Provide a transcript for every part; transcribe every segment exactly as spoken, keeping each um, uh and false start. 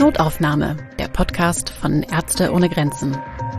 Notaufnahme, der Podcast von Ärzte ohne Grenzen.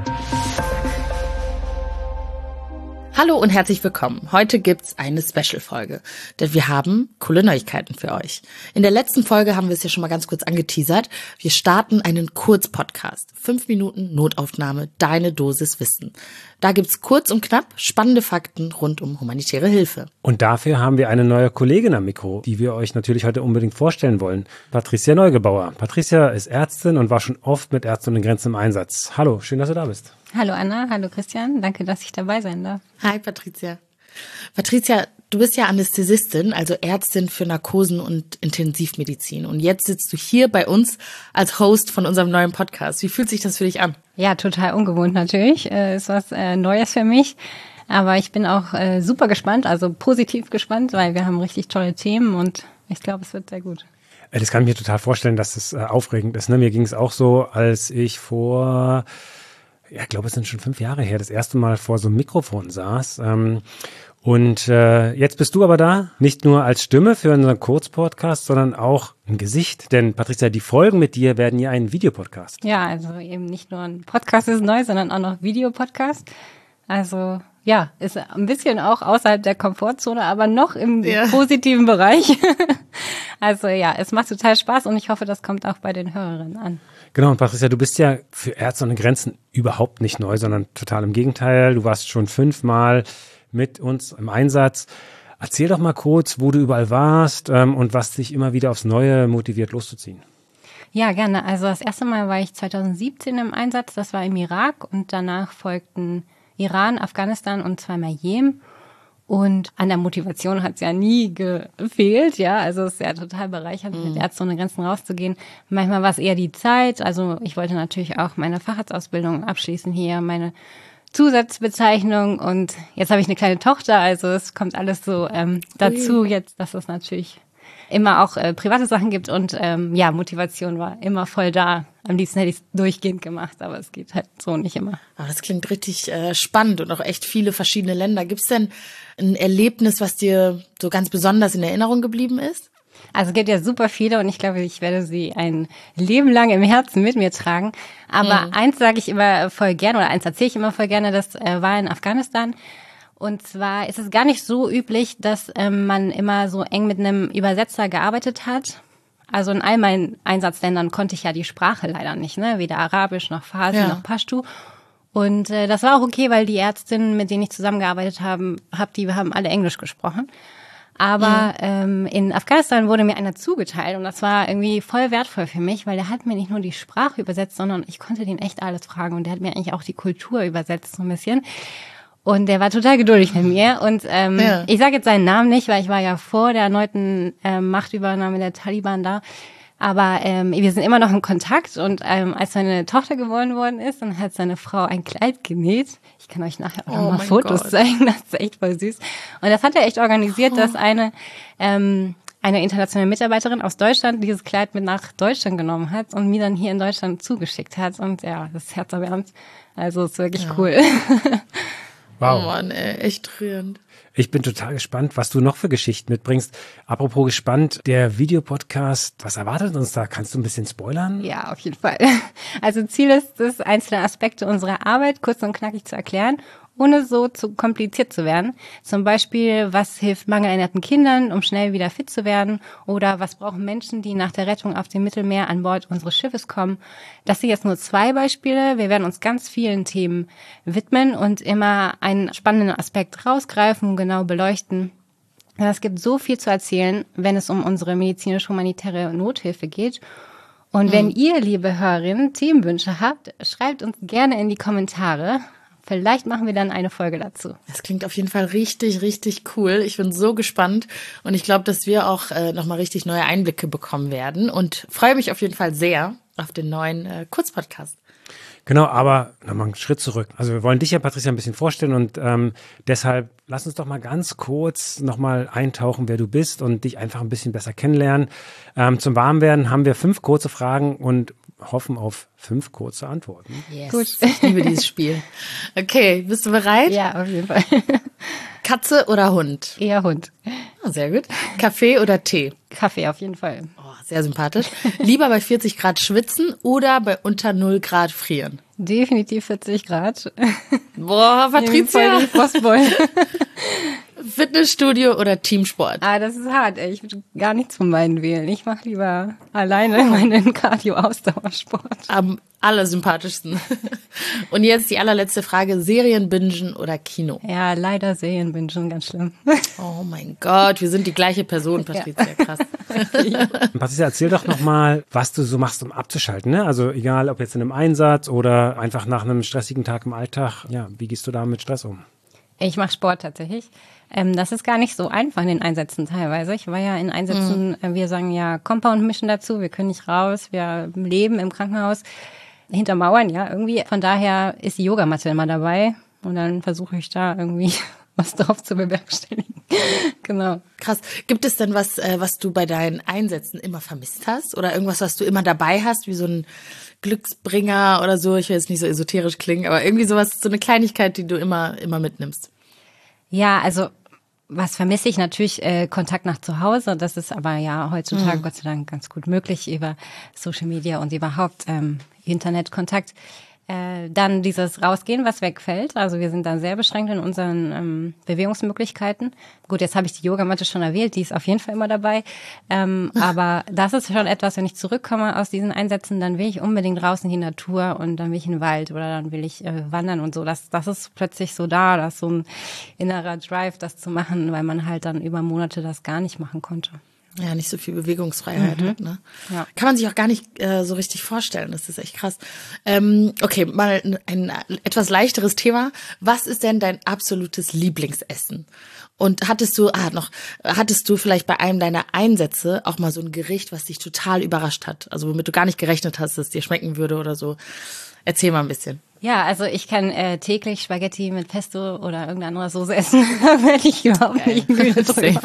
Hallo und herzlich willkommen. Heute gibt's eine Special-Folge, denn wir haben coole Neuigkeiten für euch. In der letzten Folge haben wir es ja schon mal ganz kurz angeteasert. Wir starten einen Kurz-Podcast. Fünf Minuten Notaufnahme, deine Dosis Wissen. Da gibt's kurz und knapp spannende Fakten rund um humanitäre Hilfe. Und dafür haben wir eine neue Kollegin am Mikro, die wir euch natürlich heute unbedingt vorstellen wollen. Patricia Neugebauer. Patricia ist Ärztin und war schon oft mit Ärzte ohne Grenzen im Einsatz. Hallo, schön, dass du da bist. Hallo Anna, hallo Christian, danke, dass ich dabei sein darf. Hi Patricia. Patricia, du bist ja Anästhesistin, also Ärztin für Narkosen und Intensivmedizin. Und jetzt sitzt du hier bei uns als Host von unserem neuen Podcast. Wie fühlt sich das für dich an? Ja, total ungewohnt natürlich, äh, ist was äh, Neues für mich. Aber ich bin auch äh, super gespannt, also positiv gespannt, weil wir haben richtig tolle Themen und ich glaube, es wird sehr gut. Das kann ich mir total vorstellen, dass es äh, aufregend ist. Ne? Mir ging es auch so, als ich vor... Ja, ich glaube, es sind schon fünf Jahre her, das erste Mal vor so einem Mikrofon saß. Ähm, und äh, jetzt bist du aber da, nicht nur als Stimme für unseren Kurzpodcast, sondern auch ein Gesicht. Denn Patricia, die Folgen mit dir werden ja ein Videopodcast. Ja, also eben nicht nur ein Podcast ist neu, sondern auch noch Videopodcast. Also ja, ist ein bisschen auch außerhalb der Komfortzone, aber noch im ja. positiven Bereich. Also ja, es macht total Spaß und ich hoffe, das kommt auch bei den Hörerinnen an. Genau, und Patricia, du bist ja für Ärzte ohne Grenzen überhaupt nicht neu, sondern total im Gegenteil. Du warst schon fünfmal mit uns im Einsatz. Erzähl doch mal kurz, wo du überall warst ähm, und was dich immer wieder aufs Neue motiviert, loszuziehen. Ja, gerne. Also das erste Mal war ich zweitausendsiebzehn im Einsatz, das war im Irak und danach folgten Iran, Afghanistan und zweimal Jemen. Und an der Motivation hat es ja nie gefehlt, ja, also es ist ja total bereichernd, mhm. mit Ärzte ohne Grenzen rauszugehen. Manchmal war es eher die Zeit, also ich wollte natürlich auch meine Facharztausbildung abschließen hier, meine Zusatzbezeichnung und jetzt habe ich eine kleine Tochter, also es kommt alles so ähm, dazu Ui. jetzt, dass es natürlich immer auch äh, private Sachen gibt und ähm, ja, Motivation war immer voll da. Am liebsten hätte ich es durchgehend gemacht, aber es geht halt so nicht immer. Aber das klingt richtig äh, spannend und auch echt viele verschiedene Länder. Gibt es denn ein Erlebnis, was dir so ganz besonders in Erinnerung geblieben ist? Also es gibt ja super viele und ich glaube, ich werde sie ein Leben lang im Herzen mit mir tragen. Aber mhm. eins sage ich immer voll gerne oder eins erzähle ich immer voll gerne, das äh, war in Afghanistan. Und zwar ist es gar nicht so üblich, dass ähm, man immer so eng mit einem Übersetzer gearbeitet hat. Also in all meinen Einsatzländern konnte ich ja die Sprache leider nicht, ne? Weder Arabisch noch Farsi ja. noch Pashto. Und äh, das war auch okay, weil die Ärztinnen, mit denen ich zusammengearbeitet habe, hab, die haben alle Englisch gesprochen. Aber mhm. ähm, in Afghanistan wurde mir einer zugeteilt und das war irgendwie voll wertvoll für mich, weil der hat mir nicht nur die Sprache übersetzt, sondern ich konnte den echt alles fragen und der hat mir eigentlich auch die Kultur übersetzt so ein bisschen. Und der war total geduldig mit mir. Und ähm, ja. ich sage jetzt seinen Namen nicht, weil ich war ja vor der erneuten ähm, Machtübernahme der Taliban da. Aber ähm, wir sind immer noch in Kontakt. Und ähm, als seine Tochter geboren worden ist, dann hat seine Frau ein Kleid genäht. Ich kann euch nachher auch oh mal Fotos Gott. zeigen. Das ist echt voll süß. Und das hat er echt organisiert, oh. dass eine ähm, eine internationale Mitarbeiterin aus Deutschland dieses Kleid mit nach Deutschland genommen hat und mir dann hier in Deutschland zugeschickt hat. Und ja, das ist herzerwärmend. Also ist wirklich ja. cool. Wow. Oh Mann, ey, echt rührend. Ich bin total gespannt, was du noch für Geschichten mitbringst. Apropos gespannt, der Videopodcast, was erwartet uns da? Kannst du ein bisschen spoilern? Ja, auf jeden Fall. Also Ziel ist es, einzelne Aspekte unserer Arbeit kurz und knackig zu erklären, ohne so zu kompliziert zu werden. Zum Beispiel, was hilft mangelernährten Kindern, um schnell wieder fit zu werden? Oder was brauchen Menschen, die nach der Rettung auf dem Mittelmeer an Bord unseres Schiffes kommen? Das sind jetzt nur zwei Beispiele. Wir werden uns ganz vielen Themen widmen und immer einen spannenden Aspekt rausgreifen und genau beleuchten. Es gibt so viel zu erzählen, wenn es um unsere medizinisch-humanitäre Nothilfe geht. Und wenn mhm. ihr, liebe Hörerinnen, Themenwünsche habt, schreibt uns gerne in die Kommentare. Vielleicht machen wir dann eine Folge dazu. Das klingt auf jeden Fall richtig, richtig cool. Ich bin so gespannt und ich glaube, dass wir auch äh, nochmal richtig neue Einblicke bekommen werden und freue mich auf jeden Fall sehr auf den neuen äh, Kurzpodcast. Genau, aber nochmal einen Schritt zurück. Also wir wollen dich ja, Patricia, ein bisschen vorstellen und ähm, deshalb lass uns doch mal ganz kurz nochmal eintauchen, wer du bist und dich einfach ein bisschen besser kennenlernen. Ähm, zum Warmwerden haben wir fünf kurze Fragen und hoffen auf fünf kurze Antworten. Yes. Gut. Ich liebe dieses Spiel. Okay, bist du bereit? Ja, auf jeden Fall. Katze oder Hund? Eher Hund. sehr gut. Kaffee oder Tee? Kaffee auf jeden Fall. Oh, sehr sympathisch. Lieber bei vierzig Grad schwitzen oder bei unter null Grad frieren? Definitiv vierzig Grad. Boah, Patricia. Die Frostbeule. Fitnessstudio oder Teamsport? Ah, das ist hart, ey. Ich würde gar nichts von beiden wählen. Ich mache lieber alleine meinen Cardio-Ausdauersport. Am allersympathischsten. Und jetzt die allerletzte Frage. Serien bingen oder Kino? Ja, leider Serien bingen, ganz schlimm. Oh mein Gott, wir sind die gleiche Person, Patricia. Krass. Patricia, erzähl doch nochmal, was du so machst, um abzuschalten. Ne? Also egal, ob jetzt in einem Einsatz oder einfach nach einem stressigen Tag im Alltag. Ja, wie gehst du da mit Stress um? Ich mache Sport tatsächlich. Ähm, das ist gar nicht so einfach in den Einsätzen teilweise. Ich war ja in Einsätzen, mhm. wir sagen ja Compound Mission dazu, wir können nicht raus, wir leben im Krankenhaus hinter Mauern, ja, irgendwie. Von daher ist die Yogamatte immer dabei und dann versuche ich da irgendwie was drauf zu bewerkstelligen. Genau. Krass. Gibt es denn was, was du bei deinen Einsätzen immer vermisst hast? Oder irgendwas, was du immer dabei hast, wie so ein Glücksbringer oder so? Ich will jetzt nicht so esoterisch klingen, aber irgendwie sowas, so eine Kleinigkeit, die du immer, immer mitnimmst. Ja, also was vermisse ich natürlich, äh, Kontakt nach zu Hause. Das ist aber ja heutzutage mhm. Gott sei Dank ganz gut möglich über Social Media und überhaupt ähm, Internetkontakt. Äh, dann dieses Rausgehen, was wegfällt. Also wir sind dann sehr beschränkt in unseren ähm, Bewegungsmöglichkeiten. Gut, jetzt habe ich die Yogamatte schon erwähnt, die ist auf jeden Fall immer dabei. Ähm, aber das ist schon etwas, wenn ich zurückkomme aus diesen Einsätzen, dann will ich unbedingt raus in die Natur und dann will ich in den Wald oder dann will ich äh, wandern und so. Das, das ist plötzlich so da, das ist so ein innerer Drive, das zu machen, weil man halt dann über Monate das gar nicht machen konnte. Ja, nicht so viel Bewegungsfreiheit mhm. hat, ne? Ja. Kann man sich auch gar nicht äh, so richtig vorstellen. Das ist echt krass. Ähm, okay, mal ein, ein etwas leichteres Thema. Was ist denn dein absolutes Lieblingsessen? Und hattest du, ah, noch, hattest du vielleicht bei einem deiner Einsätze auch mal so ein Gericht, was dich total überrascht hat? Also womit du gar nicht gerechnet hast, dass es dir schmecken würde oder so? Erzähl mal ein bisschen. Ja, also ich kann äh, täglich Spaghetti mit Pesto oder irgendeine andere Soße essen. Da werde ich überhaupt Geil. nicht müde drüber.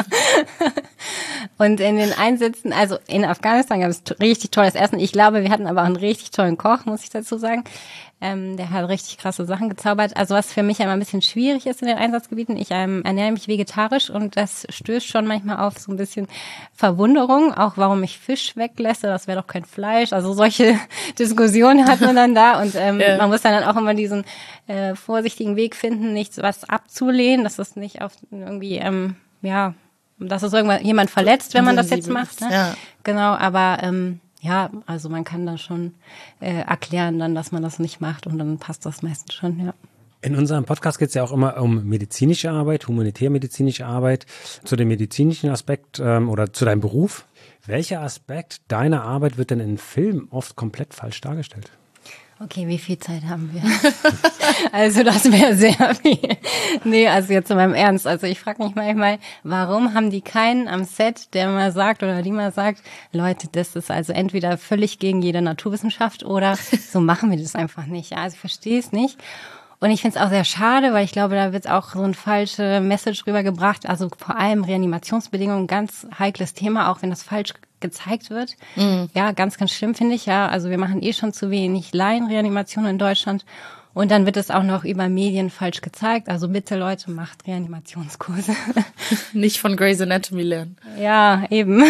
Und in den Einsätzen, also in Afghanistan gab es richtig tolles Essen. Ich glaube, wir hatten aber auch einen richtig tollen Koch, muss ich dazu sagen. Ähm, der hat richtig krasse Sachen gezaubert. Also was für mich einmal ein bisschen schwierig ist in den Einsatzgebieten, ich ähm, ernähre mich vegetarisch und das stößt schon manchmal auf so ein bisschen Verwunderung, auch warum ich Fisch weglasse, das wäre doch kein Fleisch. Also solche Diskussionen hat man dann da und ähm, ja. man muss dann auch immer diesen äh, vorsichtigen Weg finden, nichts was abzulehnen, dass das nicht auf irgendwie, ähm, ja, dass es irgendwann jemand verletzt, wenn man das jetzt macht. Ne? Ja. Genau, aber ähm, ja, also man kann da schon äh, erklären dann, dass man das nicht macht und dann passt das meistens schon, ja. In unserem Podcast geht es ja auch immer um medizinische Arbeit, humanitär-medizinische Arbeit. Zu dem medizinischen Aspekt ähm, oder zu deinem Beruf. Welcher Aspekt deiner Arbeit wird denn in Filmen oft komplett falsch dargestellt? Okay, wie viel Zeit haben wir? Also das wäre sehr viel. Nee, also jetzt in meinem Ernst. Also ich frage mich manchmal, warum haben die keinen am Set, der mal sagt oder die mal sagt, Leute, das ist also entweder völlig gegen jede Naturwissenschaft oder so machen wir das einfach nicht. Ja, also ich verstehe es nicht. Und ich finde es auch sehr schade, weil ich glaube, da wird auch so eine falsche Message rübergebracht. Also vor allem Reanimationsbedingungen, ganz heikles Thema, auch wenn das falsch gezeigt wird. Mhm. Ja, ganz, ganz schlimm finde ich, ja. Also wir machen eh schon zu wenig Laienreanimation in Deutschland. Und dann wird es auch noch über Medien falsch gezeigt. Also bitte Leute, macht Reanimationskurse. Nicht von Grey's Anatomy lernen. Ja, eben.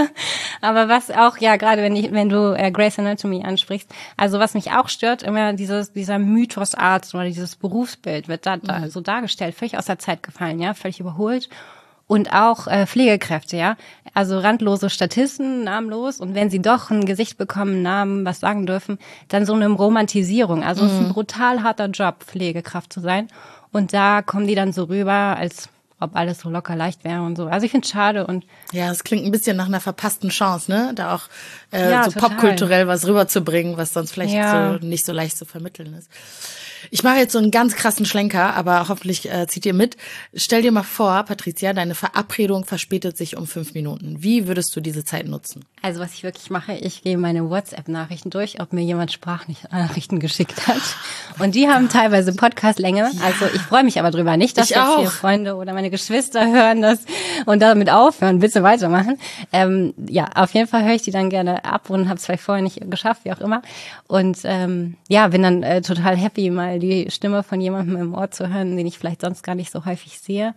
Aber was auch, ja, gerade wenn, ich, wenn du äh, Grey's Anatomy ansprichst, also was mich auch stört, immer dieses, dieser Mythos Arzt oder dieses Berufsbild wird da, da mhm. so dargestellt, völlig aus der Zeit gefallen, ja, völlig überholt. Und auch äh, Pflegekräfte, ja. Also randlose Statisten, namenlos. Und wenn sie doch ein Gesicht bekommen, Namen, was sagen dürfen, dann so eine Romantisierung. Also mhm. es ist ein brutal harter Job, Pflegekraft zu sein. Und da kommen die dann so rüber, als ob alles so locker leicht wäre und so. Also ich finde es schade. Und ja, es klingt ein bisschen nach einer verpassten Chance, ne? Da auch äh, ja, so total. popkulturell was rüberzubringen, was sonst vielleicht ja. so nicht so leicht zu vermitteln ist. Ich mache jetzt so einen ganz krassen Schlenker, aber hoffentlich äh, zieht ihr mit. Stell dir mal vor, Patricia, deine Verabredung verspätet sich um fünf Minuten. Wie würdest du diese Zeit nutzen? Also was ich wirklich mache, ich gehe meine WhatsApp-Nachrichten durch, ob mir jemand Sprachnachrichten geschickt hat. Und die haben teilweise Podcast-Länge. Ja. Also ich freue mich aber drüber. Nicht, dass ich jetzt auch. hier Freunde oder meine Geschwister hören das und damit aufhören, bitte weitermachen. Ähm, ja, auf jeden Fall höre ich die dann gerne ab und habe es vielleicht vorher nicht geschafft, wie auch immer. Und ähm, ja, bin dann äh, total happy, mal die Stimme von jemandem im Ohr zu hören, den ich vielleicht sonst gar nicht so häufig sehe.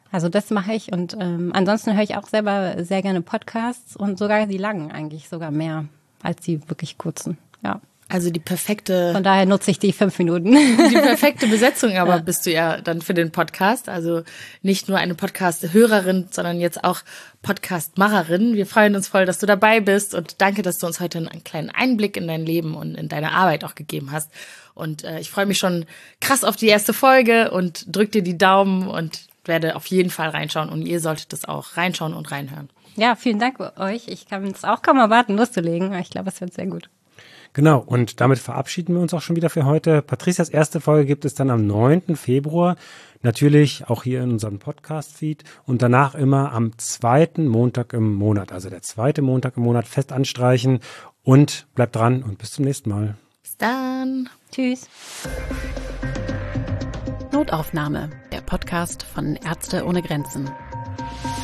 Also das mache ich und ähm, ansonsten höre ich auch selber sehr gerne Podcasts und sogar die langen eigentlich sogar mehr als die wirklich kurzen, ja. Also die perfekte... Von daher nutze ich die fünf Minuten. Die perfekte Besetzung aber Ja. bist du ja dann für den Podcast. Also nicht nur eine Podcast-Hörerin, sondern jetzt auch Podcast-Macherin. Wir freuen uns voll, dass du dabei bist und danke, dass du uns heute einen kleinen Einblick in dein Leben und in deine Arbeit auch gegeben hast. Und äh, ich freue mich schon krass auf die erste Folge und drück dir die Daumen und werde auf jeden Fall reinschauen. Und ihr solltet das auch reinschauen und reinhören. Ja, vielen Dank euch. Ich kann es auch kaum erwarten, loszulegen. Ich glaube, es wird sehr gut. Genau, und damit verabschieden wir uns auch schon wieder für heute. Patricias erste Folge gibt es dann am neunten Februar, natürlich auch hier in unserem Podcast-Feed und danach immer am zweiten Montag im Monat, also der zweite Montag im Monat fest anstreichen und bleibt dran und bis zum nächsten Mal. Bis dann. Tschüss. Notaufnahme, der Podcast von Ärzte ohne Grenzen.